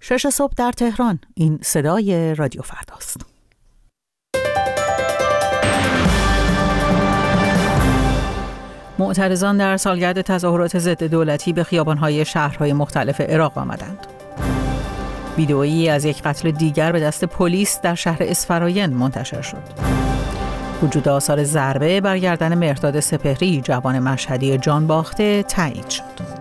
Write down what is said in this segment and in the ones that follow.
6 صبح در تهران. این صدای رادیو فرداست. معترضان در سالگرد تظاهرات ضد دولتی به خیابان‌های شهرهای مختلف عراق آمدند. ویدئویی از یک قتل دیگر به دست پلیس در شهر اسفراین منتشر شد. وجود آثار ضربه بر گردن مهرداد سپهری، جوان مشهدی جان باخته، تایید شد.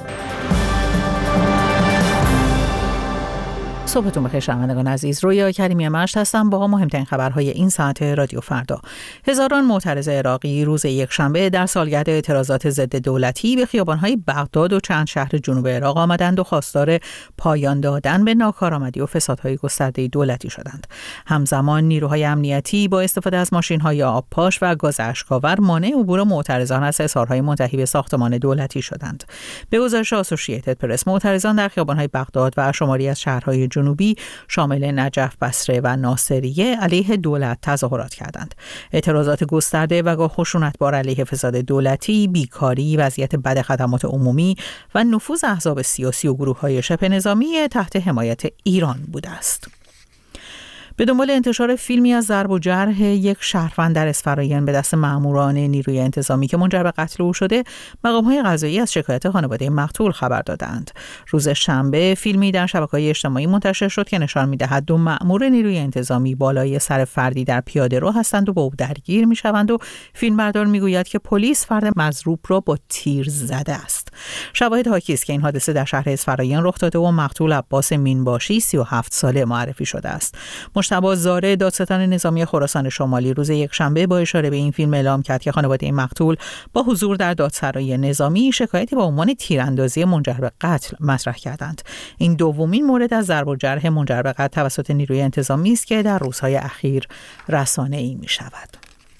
صبحتون بخیر شنوندگان عزیز. رویا کریمی مشت هستم با مهمترین خبرهای این ساعت رادیو فردا. هزاران معترض عراقی روز یکشنبه در سالگرد اعتراضات ضد دولتی به خیابان‌های بغداد و چند شهر جنوب عراق آمدند و خواستار پایان دادن به ناکارآمدی و فسادهای گسترده دولتی شدند. همزمان نیروهای امنیتی با استفاده از ماشین‌های آبپاش و گاز اشک‌آور مانع عبور معترضان از حصارهای منتهی به ساختمان دولتی شدند. به گزارش آسوشییتد پرس، معترضان در خیابان‌های بغداد و شماری از شهرهای جنوبی شامل نجف، بصره و ناصریه علیه دولت تظاهرات کردند. اعتراضات گسترده و گاه خشونتبار علیه فساد دولتی، بیکاری، وضعیت بد خدمات عمومی و نفوذ احزاب سیاسی و گروه‌های شبه نظامی تحت حمایت ایران بوده است. به دنبال انتشار فیلمی از ضرب و جرح یک شهروند در اسفراین به دست ماموران نیروی انتظامی که منجر به قتل او شده، مقام‌های قضایی از شکایت خانواده مقتول خبر دادند. روز شنبه فیلمی در شبکه‌های اجتماعی منتشر شد که نشان می‌دهد دو مأمور نیروی انتظامی بالای سر فردی در پیاده‌رو هستند و با او درگیر می‌شوند و فیلمبردار می‌گوید که پلیس فرد مضروب را با تیر زده است. شواهد حاکی است که این حادثه در شهر اسفراین رخ داده و مقتول عباس مینباشی 37 ساله معرفی شده است. مجتبی زاره، دادستان نظامی خراسان شمالی، روز یکشنبه با اشاره به این فیلم اعلام کرد که خانواده مقتول با حضور در دادسرای نظامی شکایتی با عنوان تیراندازی منجر به قتل مطرح کردند. این دومین مورد از ضرب و جرح منجر به قتل توسط نیروی انتظامی است که در روزهای اخیر رسانه‌ای می‌شود.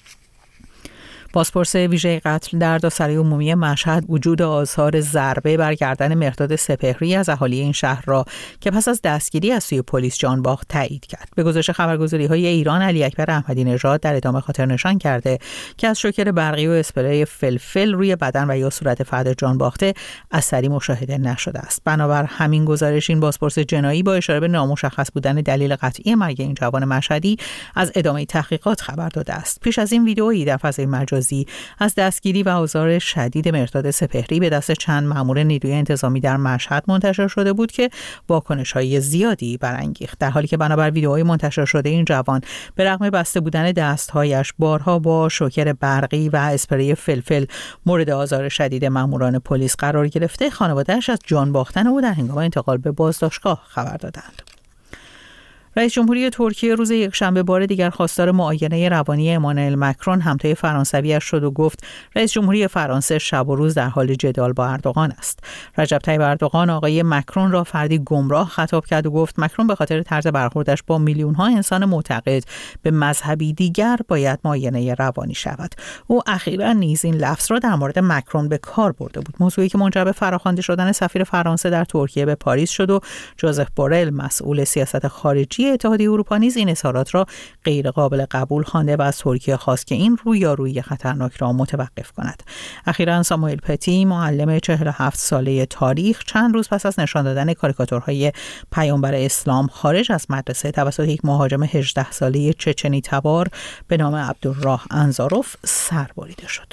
بازپرس ویژه قتل در دادسرای عمومی مشهد وجود آثار ضربه بر گردن مهرداد سپهری از اهالی این شهر را که پس از دستگیری از سوی پلیس جان باخت تایید کرد. به گزارش خبرگزاری‌های ایران، علی اکبر احمدی نژاد در ادامه خاطر نشان کرده که از شوکر برقی و اسپری فلفل روی بدن و یا صورت فرد جان باخته اثری مشاهده نشده است. بنابر همین گزارش، این بازپرس جنایی با اشاره به نامشخص بودن دلیل قطعی مرگ این جوان مشهدی از ادامه تحقیقات خبر داده است. پیش از این ویدئویی در فضای مجازی از دستگیری و آزار شدید مهرداد سپهری به دست چند مأمور نیروی انتظامی در مشهد منتشر شده بود که واکنش‌های زیادی برانگیخت، در حالی که بنابر ویدئوهای منتشر شده این جوان به رغم بسته بودن دست‌هایش بارها با شوکر برقی و اسپری فلفل مورد آزار شدید مأموران پلیس قرار گرفته، خانواده‌اش از جان باختن او در هنگام انتقال به بازداشتگاه خبر دادند. رئیس جمهوری ترکیه روز یکشنبه بار دیگر خواستار معاینه روانی امانوئل مکرون همتای فرانسوی‌اش شد و گفت رئیس جمهوری فرانسه شب و روز در حال جدال با اردوغان است. رجب طیب اردوغان آقای مکرون را فردی گمراه خطاب کرد و گفت مکرون به خاطر طرز برخوردش با میلیون‌ها انسان معتقد به مذهبی دیگر باید معاینه روانی شود. او اخیراً نیز این لفظ را در مورد مکرون به کار برده بود، موضوعی که منجر به فراخوانده شدن سفیر فرانسه در ترکیه به پاریس شد و جوزف بورل، مسئول سیاست خارجی اتحادیه اروپا، نیز این اظهارات را غیر قابل قبول خوانده و از ترکیه خواست که این رویارویی خطرناک را متوقف کند. اخیراً ساموئل پتی، معلم 47 ساله تاریخ، چند روز پس از نشان دادن کاریکاتورهای پیامبر اسلام خارج از مدرسه توسط یک مهاجم 18 ساله چچنی تبار به نام عبدالله انزاروف سربریده شد.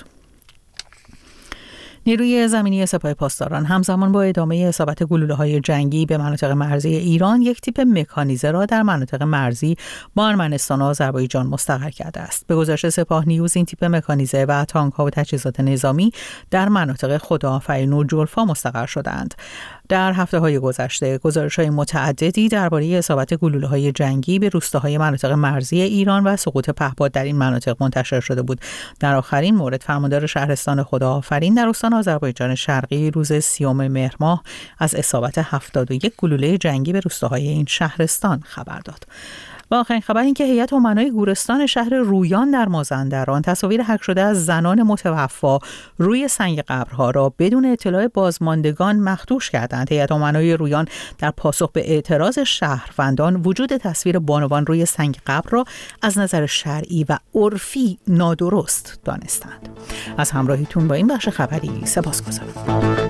نیروی زمینی سپاه پاسداران همزمان با ادامه اصابت گلوله‌های جنگی به مناطق مرزی ایران، یک تیپ مکانیزه را در مناطق مرزی با ارمنستان و آذربایجان مستقر کرده است. به گزارش سپاه نیوز، این تیپ مکانیزه و تانک‌ها و تجهیزات نظامی در مناطق خداآفرین و جلفا مستقر شدند. در هفته‌های گذشته گزارش‌های متعددی درباره اصابت گلوله‌های جنگی به روستاهای مناطق مرزی ایران و سقوط پهپاد در این مناطق منتشر شده بود. در آخرین مورد، فرماندار شهرستان خداآفرین در استان آذربایجان شرقی روز 30 مهر ماه از اصابت 71 گلوله جنگی به روستاهای این شهرستان خبر داد. و آخرین خبر این که هیئت امنای گورستان شهر رویان در مازندران تصاویر حک شده از زنان متوفا روی سنگ قبرها را بدون اطلاع بازماندگان مخدوش کردند. هیئت امنای رویان در پاسخ به اعتراض شهروندان وجود تصویر بانوان روی سنگ قبر را از نظر شرعی و عرفی نادرست دانستند. از همراهیتون با این بخش خبری سپاسگزارم.